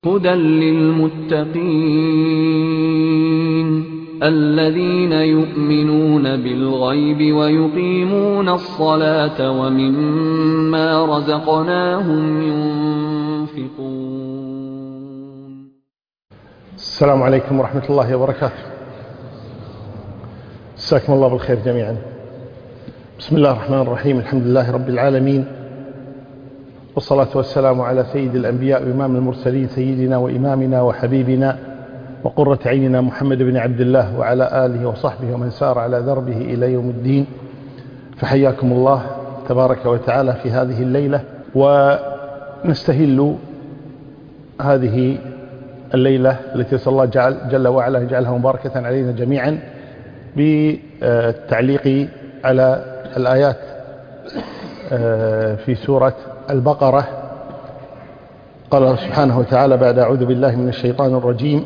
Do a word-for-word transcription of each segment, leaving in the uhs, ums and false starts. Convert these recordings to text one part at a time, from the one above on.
هُدًى لِّلْمُتَّقِينَ الَّذِينَ يُؤْمِنُونَ بِالْغَيْبِ وَيُقِيمُونَ الصَّلَاةَ وَمِمَّا رَزَقْنَاهُمْ يُنفِقُونَ. السلام عليكم ورحمة الله وبركاته. مساكم الله بالخير جميعا. بسم الله الرحمن الرحيم. الحمد لله رب العالمين، والصلاة والسلام على سيد الأنبياء وإمام المرسلين، سيدنا وإمامنا وحبيبنا وقرة عيننا محمد بن عبد الله، وعلى آله وصحبه ومن سار على دربه إلى يوم الدين. فحياكم الله تبارك وتعالى في هذه الليلة، ونستهل هذه الليلة التي صلى الله جل, جل وعلا يجعلها مباركة علينا جميعا بالتعليق على الآيات في سورة البقرة. قال الله سبحانه وتعالى بعد أعوذ بالله من الشيطان الرجيم: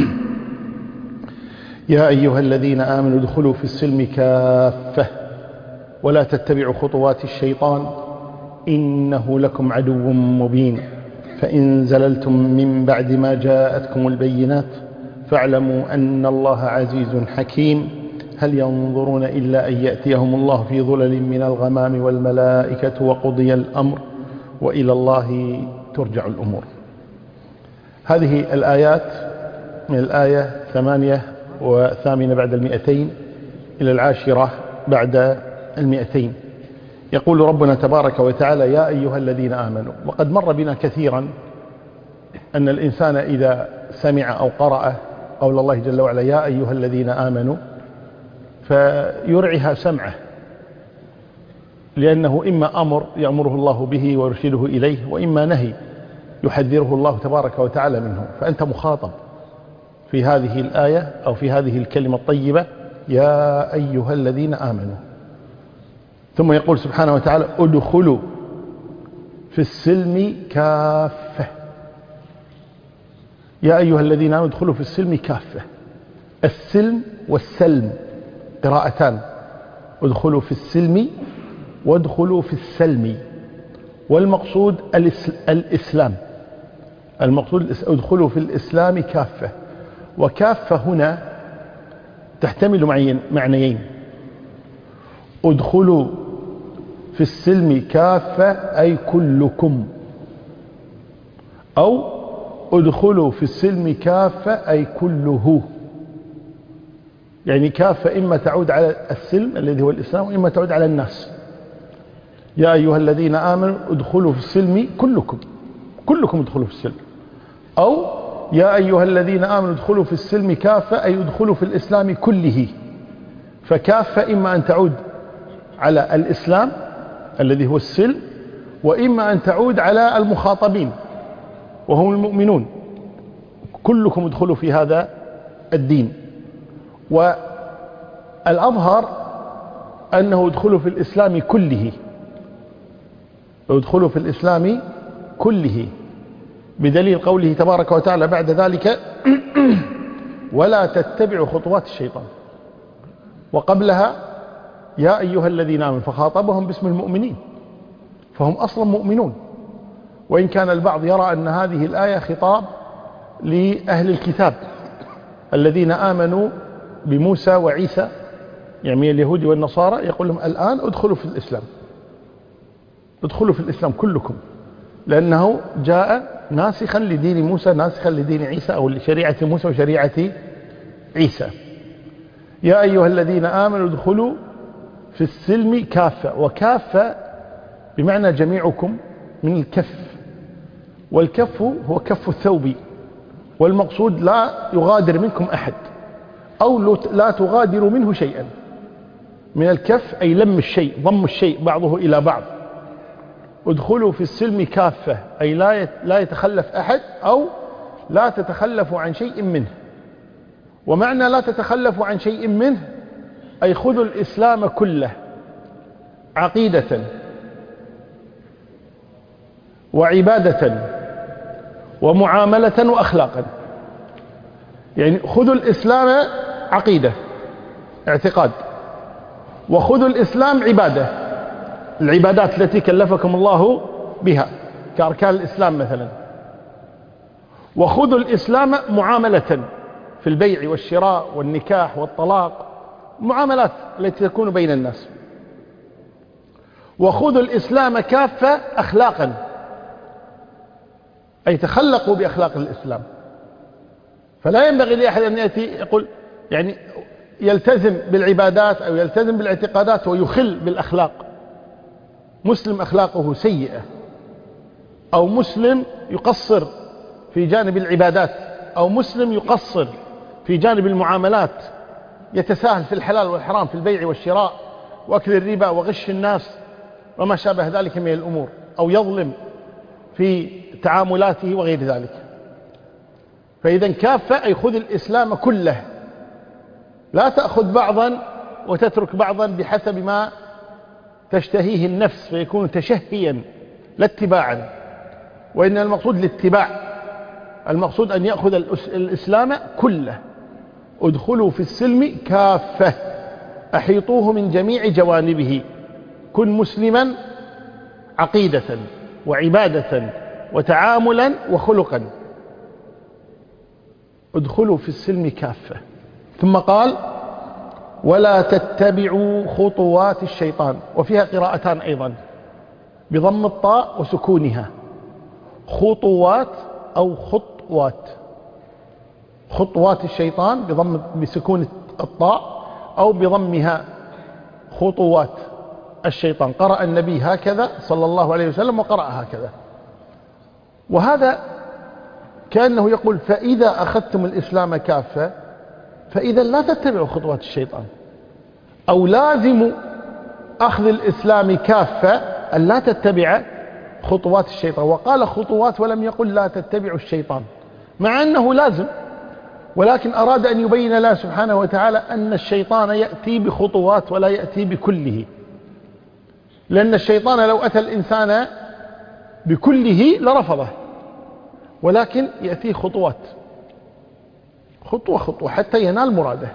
يا أيها الذين آمنوا ادخلوا في السلم كافة ولا تتبعوا خطوات الشيطان إنه لكم عدو مبين فإن زللتم من بعد ما جاءتكم البينات فاعلموا أن الله عزيز حكيم هل ينظرون إلا أن يأتيهم الله في ظلل من الغمام والملائكة وقضي الأمر وإلى الله ترجع الأمور. هذه الآيات من الآية ثمانية وثامنة بعد المئتين إلى العاشرة بعد المئتين. يقول ربنا تبارك وتعالى: يا أيها الذين آمنوا. وقد مر بنا كثيرا أن الإنسان إذا سمع أو قرأ قول الله جل وعلا يا أيها الذين آمنوا فيرعها سمعه، لأنه إما أمر يأمره الله به ويرشده إليه، وإما نهي يحذره الله تبارك وتعالى منه. فأنت مخاطب في هذه الآية أو في هذه الكلمة الطيبة يا أيها الذين آمنوا. ثم يقول سبحانه وتعالى: ادخلوا في السلم كافة. يا أيها الذين آمنوا ادخلوا في السلم كافة. السلم والسلم قراءتان: ادخلوا في السلم وادخلوا في السلم، والمقصود الإسلام. المقصود ادخلوا في الإسلام كافة. وكافة هنا تحتمل معنيين: ادخلوا في السلم كافة أي كلكم، أو ادخلوا في السلم كافة أي كله. يعني كافة إما تعود على السلم الذي هو الإسلام، وإما تعود على الناس. يا أيها الذين آمنوا ادخلوا في السلم كلكم، كلكم ادخلوا في السلم. أو يا أيها الذين آمنوا ادخلوا في السلم كافة أي ادخلوا في الإسلام كله. فكافة إما أن تعود على الإسلام الذي هو السلم، وإما أن تعود على المخاطبين وهم المؤمنون. كلكم ادخلوا في هذا الدين. والأظهر أنه ادخلوا في الإسلام كله، ادخلوا في الإسلام كله، بدليل قوله تبارك وتعالى بعد ذلك: ولا تتبعوا خطوات الشيطان. وقبلها يا أيها الذين آمنوا، فخاطبهم باسم المؤمنين، فهم أصلا مؤمنون. وإن كان البعض يرى أن هذه الآية خطاب لأهل الكتاب الذين آمنوا بموسى وعيسى، يعني اليهود والنصارى، يقول لهم الآن ادخلوا في الإسلام، ادخلوا في الإسلام كلكم، لأنه جاء ناسخا لدين موسى ناسخا لدين عيسى، أو لشريعة موسى وشريعة عيسى. يا أيها الذين آمنوا ادخلوا في السلم كافة. وكافة بمعنى جميعكم من الكف، والكف هو كف الثوب، والمقصود لا يغادر منكم أحد، أو لا تغادر منه شيئا. من الكف أي لم الشيء، ضم الشيء بعضه إلى بعض. ادخلوا في السلم كافة أي لا يتخلف أحد، أو لا تتخلفوا عن شيء منه. ومعنى لا تتخلفوا عن شيء منه أي خذوا الإسلام كله، عقيدة وعبادة ومعاملة وأخلاقا. يعني خذوا الإسلام عقيدة، اعتقاد، وخذوا الإسلام عبادة، العبادات التي كلفكم الله بها كأركان الإسلام مثلا. وخذوا الإسلام معاملة في البيع والشراء والنكاح والطلاق، معاملات التي تكون بين الناس. وخذوا الإسلام كافة أخلاقا، أي تخلقوا بأخلاق الإسلام. فلا ينبغي لأحد أن يأتي يقول يعني يلتزم بالعبادات أو يلتزم بالاعتقادات ويخل بالأخلاق. مسلم أخلاقه سيئة، أو مسلم يقصر في جانب العبادات، أو مسلم يقصر في جانب المعاملات، يتساهل في الحلال والحرام في البيع والشراء وأكل الربا وغش الناس وما شابه ذلك من الأمور، أو يظلم في تعاملاته وغير ذلك. فإذا كافة أي خذ الإسلام كله، لا تأخذ بعضا وتترك بعضا بحسب ما تشتهيه النفس فيكون تشهيا لا اتباعا، وإن المقصود الاتباع، المقصود أن يأخذ الإسلام كله. ادخلوا في السلم كافة، أحيطوه من جميع جوانبه. كن مسلما عقيدة وعبادة وتعاملا وخلقا. ادخلوا في السلم كافة. ثم قال ولا تتبعوا خطوات الشيطان، وفيها قراءتان أيضا بضم الطاء وسكونها، خطوات أو خطوات. خطوات الشيطان بضم بسكون الطاء أو بضمها خطوات الشيطان. قرأ النبي هكذا صلى الله عليه وسلم وقرأ هكذا، وهذا كأنه يقول فإذا أخذتم الإسلام كافة فإذا لا تتبعوا خطوات الشيطان، أو لازم أخذ الإسلام كافة أن لا تتبع خطوات الشيطان. وقال خطوات ولم يقل لا تتبعوا الشيطان، مع أنه لازم، ولكن أراد أن يبين الله سبحانه وتعالى أن الشيطان يأتي بخطوات ولا يأتي بكله، لأن الشيطان لو أتى الإنسان بكله لرفضه، ولكن يأتيه خطوات، خطوة خطوة حتى ينال مراده.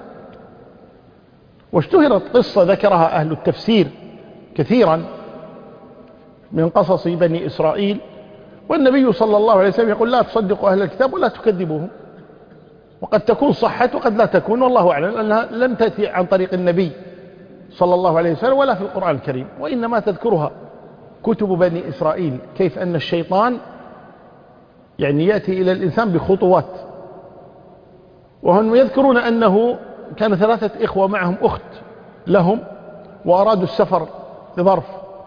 واشتهرت قصة ذكرها أهل التفسير كثيرا من قصص بني إسرائيل، والنبي صلى الله عليه وسلم يقول لا تصدقوا أهل الكتاب ولا تكذبوهم، وقد تكون صحت وقد لا تكون، والله أعلم، لأنها لم تأتي عن طريق النبي صلى الله عليه وسلم ولا في القرآن الكريم، وإنما تذكرها كتب بني إسرائيل، كيف أن الشيطان يعني يأتي إلى الإنسان بخطوات. وهم يذكرون أنه كان ثلاثة إخوة معهم أخت لهم، وأرادوا السفر لظرف،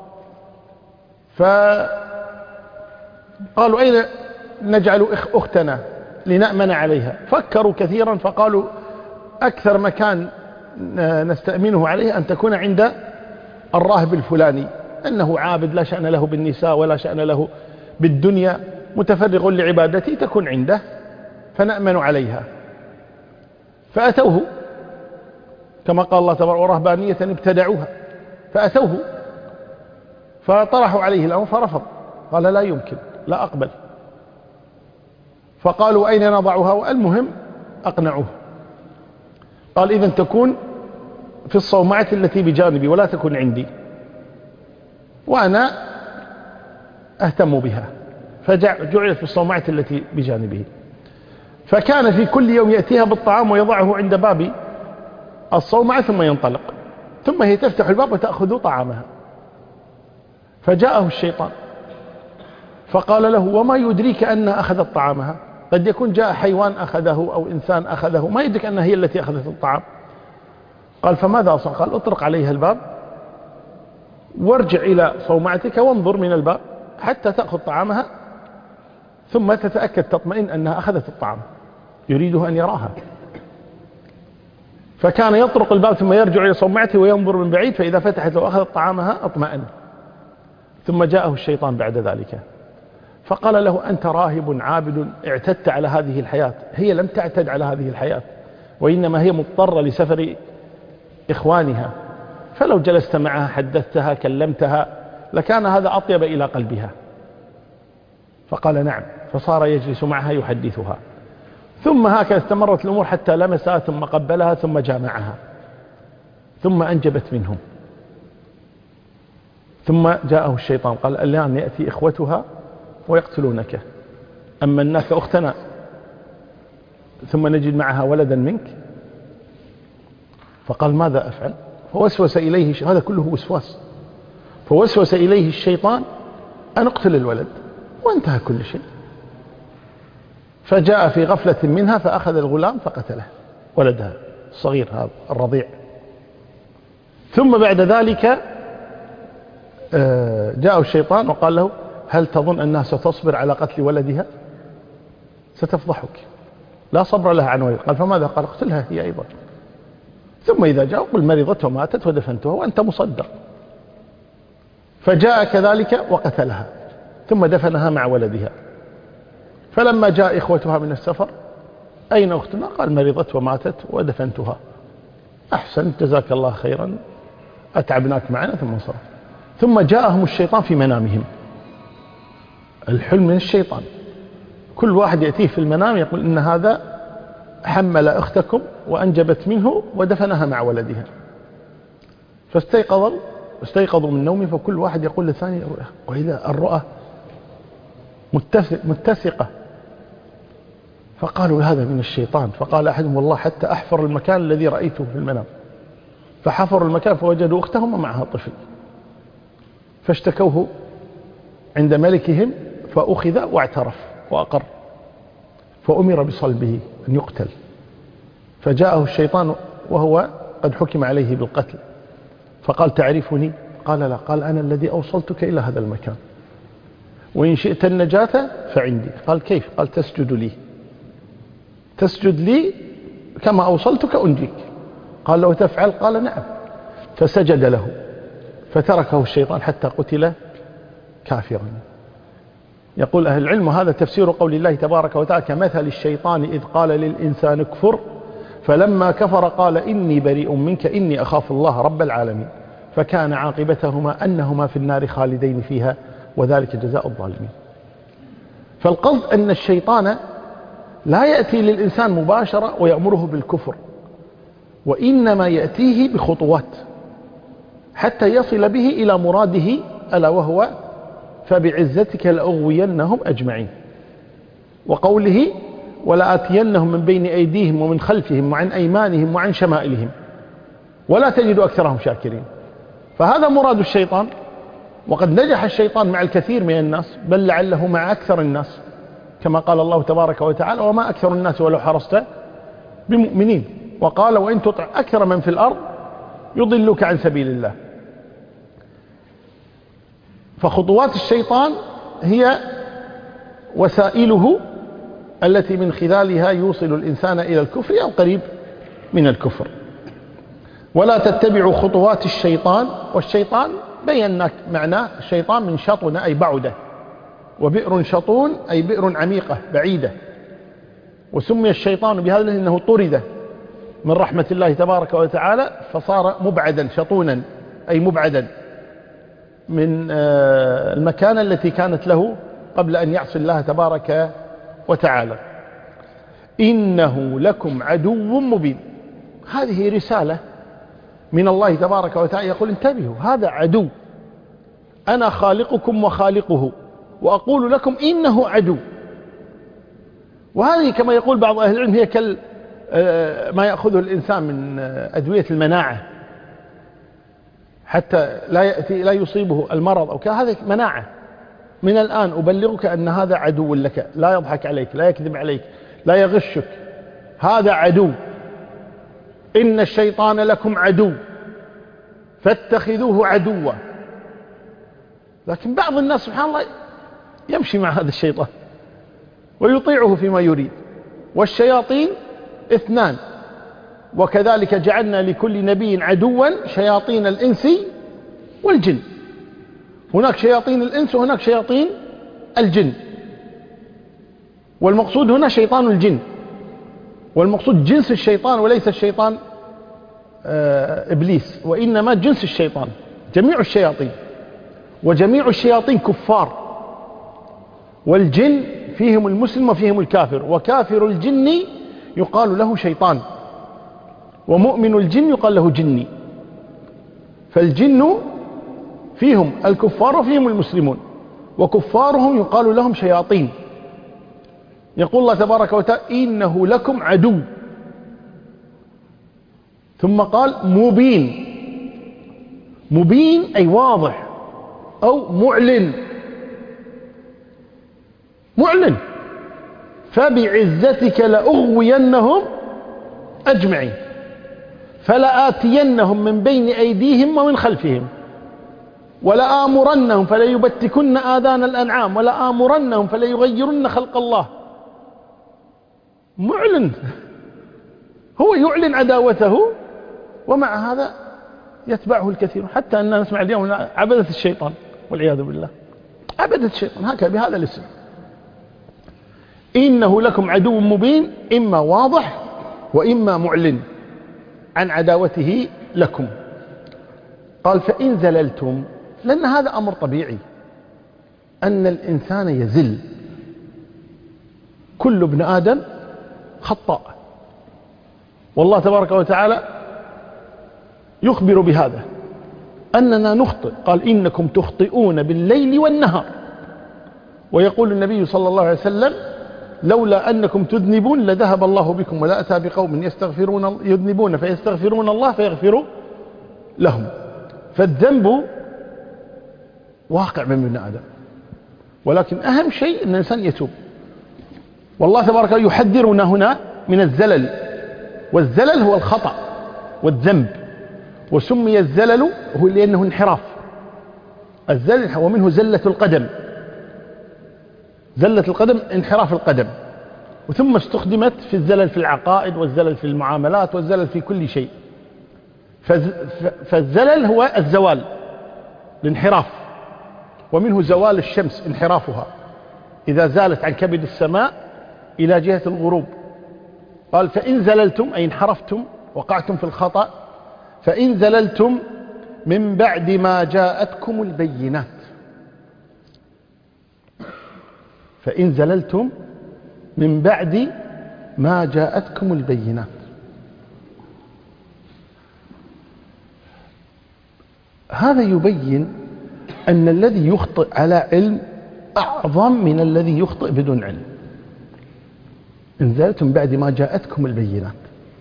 فقالوا أين نجعل أختنا لنأمن عليها؟ فكروا كثيرا فقالوا أكثر مكان نستأمنه عليه أن تكون عند الراهب الفلاني، أنه عابد لا شأن له بالنساء ولا شأن له بالدنيا، متفرغ لعبادته، تكون عنده فنأمن عليها. فأتوه كما قال الله تبارك ورهبانية ابتدعوها، فأتوه فطرحوا عليه الأمر فرفض، قال لا يمكن، لا أقبل. فقالوا أين نضعها؟ المهم أقنعوه، قال إذن تكون في الصومعة التي بجانبي ولا تكون عندي، وأنا أهتم بها. فجعلت في الصومعة التي بجانبه، فكان في كل يوم يأتيها بالطعام ويضعه عند باب الصومعة ثم ينطلق، ثم هي تفتح الباب وتأخذ طعامها. فجاءه الشيطان فقال له وما يدريك أنها أخذت طعامها؟ قد يكون جاء حيوان أخذه أو إنسان أخذه، ما يدرك أنها هي التي أخذت الطعام. قال فماذا أصنع؟ قال اطرق عليها الباب وارجع إلى صومعتك وانظر من الباب حتى تأخذ طعامها، ثم تتأكد تطمئن أنها أخذت الطعام. يريده أن يراها، فكان يطرق الباب ثم يرجع إلى صومعته وينظر من بعيد، فإذا فتحت لو أخذت طعامها اطمئن. ثم جاءه الشيطان بعد ذلك فقال له أنت راهب عابد اعتدت على هذه الحياة، هي لم تعتد على هذه الحياة، وإنما هي مضطرة لسفر إخوانها، فلو جلست معها حدثتها كلمتها لكان هذا أطيب إلى قلبها. فقال نعم، فصار يجلس معها يحدثها، ثم هكذا استمرت الأمور حتى لمسها ثم قبلها ثم جامعها، ثم أنجبت منهم. ثم جاءه الشيطان قال الآن يأتي إخوتها ويقتلونك، أما الناك أختنا ثم نجد معها ولدا منك؟ فقال ماذا أفعل؟ فوسوس إليه، هذا كله وسواس، فوسوس إليه الشيطان أن اقتل الولد، وانتهى كل شيء. فجاء في غفلة منها فأخذ الغلام فقتله، ولدها الصغير هذا الرضيع. ثم بعد ذلك جاء الشيطان وقال له هل تظن أنها ستصبر على قتل ولدها؟ ستفضحك، لا صبر لها عن ولد. قال فماذا؟ قال اقتلها هي أيضا، ثم إذا جاء قل مرضت وماتت ودفنتها وأنت مصدق. فجاء كذلك وقتلها ثم دفنها مع ولدها. فلما جاء إخوتها من السفر أين أختنا؟ قال مرضت وماتت ودفنتها. أحسن، جزاك الله خيرا، أتعبناك معنا. ثم انصرف. ثم جاءهم الشيطان في منامهم، الحلم من الشيطان، كل واحد يأتيه في المنام يقول إن هذا حمل أختكم وأنجبت منه ودفنها مع ولدها. فاستيقظوا استيقظوا من نومه، فكل واحد يقول للثاني وإذا الرؤى متسقة، فقالوا هذا من الشيطان. فقال أحدهم والله حتى أحفر المكان الذي رأيته في المنام، فحفروا المكان فوجدوا أختهم ومعها طفل، فاشتكوه عند ملكهم فأخذ واعترف وأقر، فأمر بصلبه أن يقتل. فجاءه الشيطان وهو قد حكم عليه بالقتل، فقال تعرفني؟ قال لا. قال أنا الذي أوصلتك إلى هذا المكان، وإن شئت النجاة فعندي. قال كيف؟ قال تسجد لي، تسجد لي كما أوصلتك أنجيك. قال لو تفعل؟ قال نعم. فسجد له، فتركه الشيطان حتى قتل كافرا. يقول أهل العلم هذا تفسير قول الله تبارك وتعالى كمثل الشيطان إذ قال للإنسان اكفر فلما كفر قال إني بريء منك إني أخاف الله رب العالمين، فكان عاقبتهما أنهما في النار خالدين فيها وذلك جزاء الظالمين. فالقصد أن الشيطان لا يأتي للإنسان مباشرة ويأمره بالكفر، وإنما يأتيه بخطوات حتى يصل به إلى مراده، ألا وهو فبعزتك لأغوينهم أجمعين. وقوله ولآتينهم من بين أيديهم ومن خلفهم وعن أيمانهم وعن شمائلهم ولا تجد أكثرهم شاكرين. فهذا مراد الشيطان، وقد نجح الشيطان مع الكثير من الناس، بل لعله مع أكثر الناس، كما قال الله تبارك وتعالى وما أكثر الناس ولو حرصت بمؤمنين. وقال وإن تطع أكثر من في الأرض يضلك عن سبيل الله. فخطوات الشيطان هي وسائله التي من خلالها يوصل الإنسان إلى الكفر أو قريب من الكفر. ولا تتبعوا خطوات الشيطان، والشيطان بينا معناه الشيطان من شطن أي بعده، وبئر شطون أي بئر عميقة بعيدة. وسمي الشيطان بهذا لأنه طرد من رحمة الله تبارك وتعالى فصار مبعدا، شطونا أي مبعدا من المكان التي كانت له قبل أن يعصي الله تبارك وتعالى. إنه لكم عدو مبين، هذه رسالة من الله تبارك وتعالى، يقول انتبهوا هذا عدو، أنا خالقكم وخالقه، وأقول لكم إنه عدو. وهذه كما يقول بعض أهل العلم هي كال ما يأخذه الإنسان من أدوية المناعة حتى لا يأتي لا يصيبه المرض أو كذا، هذا مناعة. من الآن أبلغك أن هذا عدو لك، لا يضحك عليك، لا يكذب عليك، لا يغشك، هذا عدو. إن الشيطان لكم عدو فاتخذوه عدوا. لكن بعض الناس سبحان الله يمشي مع هذا الشيطان ويطيعه فيما يريد. والشياطين اثنان، وكذلك جعلنا لكل نبي عدوا شياطين الإنس والجن. هناك شياطين الإنس وهناك شياطين الجن، والمقصود هنا شيطان الجن، والمقصود جنس الشيطان وليس الشيطان آه إبليس، وإنما جنس الشيطان جميع الشياطين. وجميع الشياطين كفار، والجن فيهم المسلم وفيهم الكافر، وكافر الجن يقال له شيطان، ومؤمن الجن يقال له جني. فالجن فيهم الكفار وفيهم المسلمون، وكفارهم يقال لهم شياطين، يقول الله تبارك وتعالى إنه لكم عدو، ثم قال مبين. مبين أي واضح أو معلن. معلن. فبعزتك لأغوينهم أجمعين فلآتينهم من بين أيديهم ومن خلفهم ولآمرنهم فليبتكن آذان الأنعام ولآمرنهم فليغيرن خلق الله. معلن، هو يعلن عداوته، ومع هذا يتبعه الكثير، حتى أننا نسمع اليوم عبدة الشيطان والعياذ بالله. عبدة الشيطان هكذا بهذا الاسم. إنه لكم عدو مبين، إما واضح وإما معلن عن عداوته لكم. قال فإن زللتم، لأن هذا أمر طبيعي أن الإنسان يزل، كل ابن آدم خطاء، والله تبارك وتعالى يخبر بهذا أننا نخطئ. قال إنكم تخطئون بالليل والنهار، ويقول النبي صلى الله عليه وسلم لولا أنكم تذنبون لذهب الله بكم ولا أتى بقوم يستغفرون يذنبون فيستغفرون الله فيغفر لهم. فالذنب واقع من ابن آدم، ولكن أهم شيء أن الإنسان يتوب. والله تبارك وتعالى يحذرنا هنا من الزلل، والزلل هو الخطأ والذنب، وسمي الزلل هو لأنه انحراف. الزلل ومنه زلة القدم، زلة القدم انحراف القدم، وثم استخدمت في الزلل في العقائد والزلل في المعاملات والزلل في كل شيء. فالزلل هو الزوال، الانحراف، ومنه زوال الشمس انحرافها إذا زالت عن كبد السماء إلى جهة الغروب. قال فإن زللتم أي انحرفتم وقعتم في الخطأ، فإن زللتم من بعد ما جاءتكم البينات. فإن زللتم من بعد ما جاءتكم البينات. هذا يبين أن الذي يخطئ على علم أعظم من الذي يخطئ بدون علم. إن زللتم بعد ما جاءتكم البينات.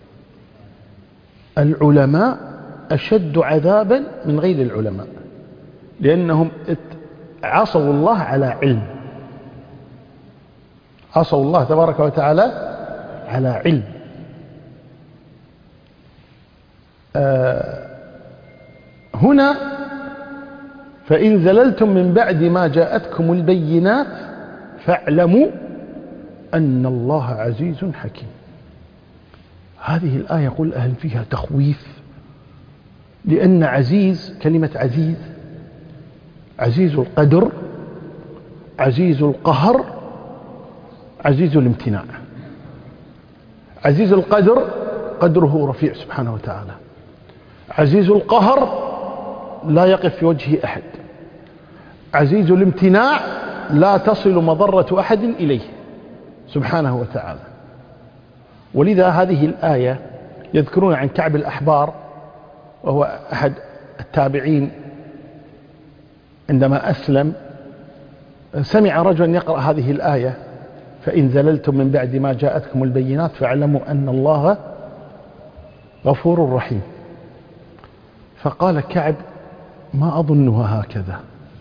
العلماء أشد عذابا من غير العلماء، لأنهم عصوا الله على علم، عصوا الله تبارك وتعالى على علم. آه هنا فإن زللتم من بعد ما جاءتكم البينات فاعلموا أن الله عزيز حكيم. هذه الآية يقول أهل فيها تخويف، لأن عزيز، كلمة عزيز، عزيز القدر، عزيز القهر، عزيز الامتناع. عزيز القدر قدره رفيع سبحانه وتعالى، عزيز القهر لا يقف في وجه أحد، عزيز الامتناع لا تصل مضرة أحد إليه سبحانه وتعالى. ولذا هذه الآية يذكرون عن كعب الأحبار، وهو أحد التابعين، عندما أسلم سمع رجلا يقرأ هذه الآية فإن زللتم من بعد ما جاءتكم البينات فاعلموا أن الله غفور رحيم. فقال كعب ما أظنها هكذا،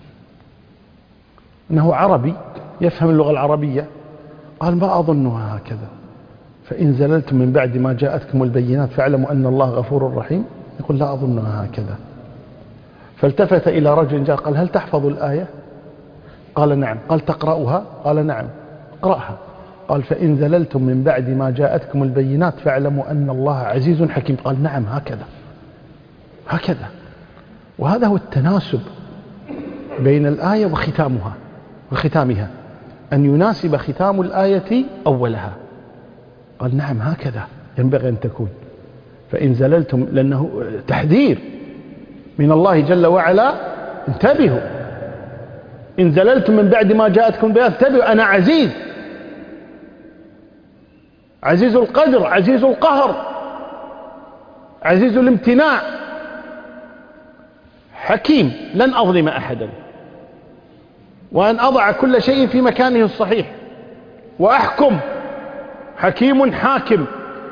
أنه عربي يفهم اللغة العربية، قال ما أظنها هكذا، فإن زللتم من بعد ما جاءتكم البينات فاعلموا أن الله غفور رحيم، يقول لا أظنها هكذا. فالتفت إلى رجل جاء قال هل تحفظ الآية؟ قال نعم. قال تقرأها؟ قال نعم. اقرأها. قال فإن زللتم من بعد ما جاءتكم البينات فاعلموا أن الله عزيز حكيم. قال نعم هكذا هكذا. وهذا هو التناسب بين الآية وختامها وختامها، أن يناسب ختام الآية أولها. قال نعم هكذا ينبغي أن تكون. فإن زللتم، لأنه تحذير من الله جل وعلا، انتبهوا، إن زللتم من بعد ما جاءتكم البينات انتبهوا، أنا عزيز، عزيز القدر، عزيز القهر، عزيز الامتناع، حكيم، لن أظلم أحدا، وأن أضع كل شيء في مكانه الصحيح، وأحكم، حكيم حاكم،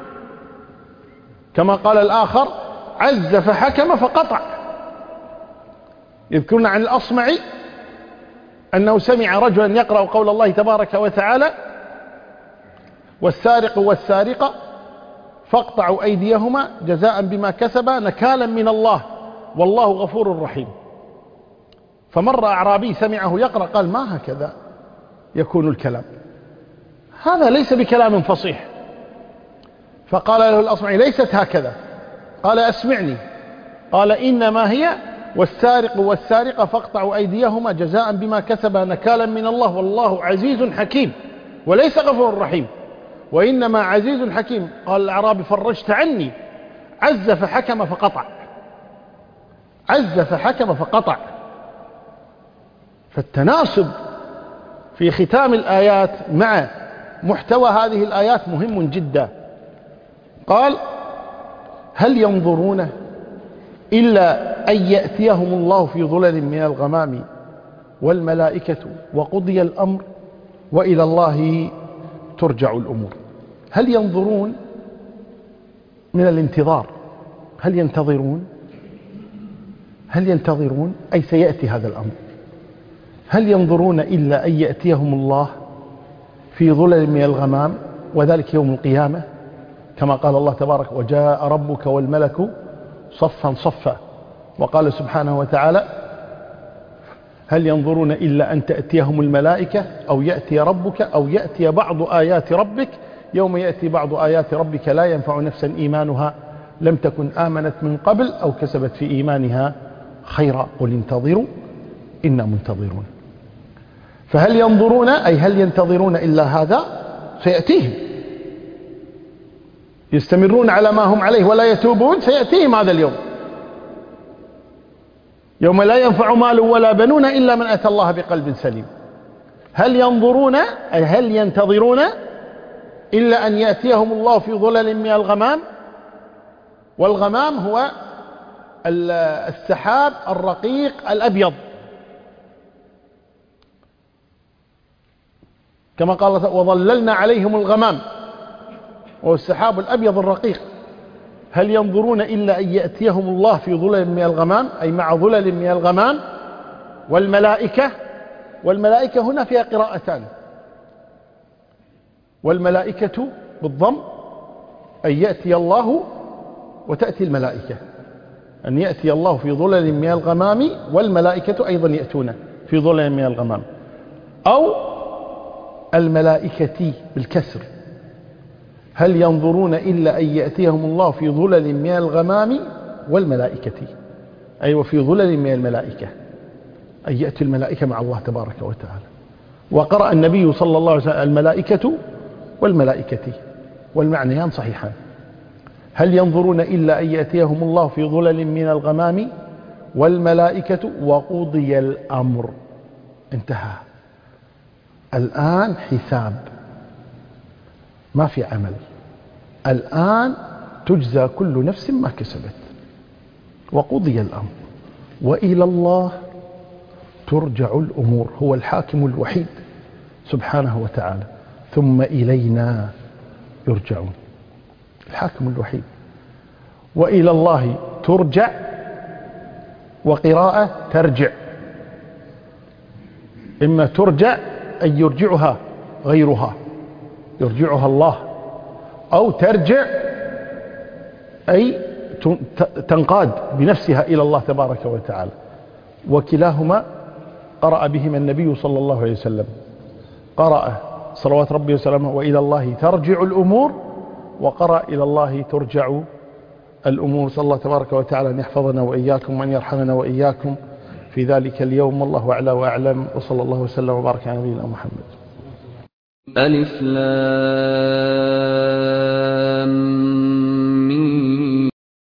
كما قال الآخر عز فحكم فقطع. يذكرون عن الأصمعي أنه سمع رجلا يقرأ قول الله تبارك وتعالى والسارق والسارقة فاقطعوا أيديهما جزاء بما كسبا نكالا من الله والله غفور رحيم. فمر أعرابي سمعه يقرأ قال ما هكذا يكون الكلام، هذا ليس بكلام فصيح. فقال له الأصمعي ليست هكذا. قال أسمعني. قال إنما هي والسارق والسارقة فاقطعوا أيديهما جزاء بما كسبا نكالا من الله والله عزيز حكيم وليس غفور رحيم. وإنما عزيز حكيم. قال الأعرابي فرجت عني، عز فحكم فقطع، عز فحكم فقطع. فالتناسب في ختام الآيات مع محتوى هذه الآيات مهم جدا. قال هل ينظرون إلا أن يأتيهم الله في ظلل من الغمام والملائكة وقضي الأمر وإلى الله ترجع الأمور. هل ينظرون من الانتظار، هل ينتظرون، هل ينتظرون أي سيأتي هذا الأمر. هل ينظرون إلا أن يأتيهم الله في ظلل من الغمام وذلك يوم القيامة كما قال الله تبارك وجاء ربك والملك صفا صفا. وقال سبحانه وتعالى هل ينظرون إلا أن تأتيهم الملائكة أو يأتي ربك أو يأتي بعض آيات ربك يوم يأتي بعض آيات ربك لا ينفع نفسا إيمانها لم تكن آمنت من قبل أو كسبت في إيمانها خيرا قل انتظروا إنا منتظرون. فهل ينظرون أي هل ينتظرون إلا هذا سيأتيهم، يستمرون على ما هم عليه ولا يتوبون سيأتيهم هذا اليوم، يوم لا ينفع مال ولا بنون إلا من أتى الله بقلب سليم. هل ينظرون أي هل ينتظرون إلا أن يأتيهم الله في ظلل من الغمام. والغمام هو السحاب الرقيق الأبيض كما قال وظللنا عليهم الغمام وهو السحاب الأبيض الرقيق. هل ينظرون إلا أن يأتيهم الله في ظلل من الغمام أي مع ظلل من الغمام والملائكة. والملائكة هنا فيها قراءتان، والملائكة بالضم أن يأتي الله وتأتي الملائكة، أن يأتي الله في ظلل من الغمام والملائكة أيضا يأتون في ظلل من الغمام، أو الملائكة بالكسر. هل ينظرون إلا أن يأتيهم الله في ظلل من الغمام والملائكة أي أيوة وفي ظلل من الملائكة أن يأتي الملائكة مع الله تبارك وتعالى. وقرأ النبي صلى الله عليه وسلم الملائكة والملائكة والمعنيان صحيحان. هل ينظرون إلا أن يأتيهم الله في ظلل من الغمام والملائكة وقضي الأمر. انتهى الآن حساب، ما في عمل، الآن تجزى كل نفس ما كسبت وقضي الأمر وإلى الله ترجع الأمور. هو الحاكم الوحيد سبحانه وتعالى. ثم إلينا يرجعون، الحاكم الوحيد. وإلى الله ترجع وقراءة ترجع، إما ترجع أن يرجعها غيرها يرجعها الله، أو ترجع أي تنقاد بنفسها إلى الله تبارك وتعالى. وكلاهما قرأ بهما النبي صلى الله عليه وسلم، قرأ صلوات ربي وسلامه وإلى الله ترجع الأمور، وقرأ إلى الله ترجع الأمور. صلى الله تبارك وتعالى أن يحفظنا وإياكم وأن يرحمنا وإياكم في ذلك اليوم. والله أعلى وأعلم، وصلى الله وسلم وبارك على نبينا محمد. ألف لام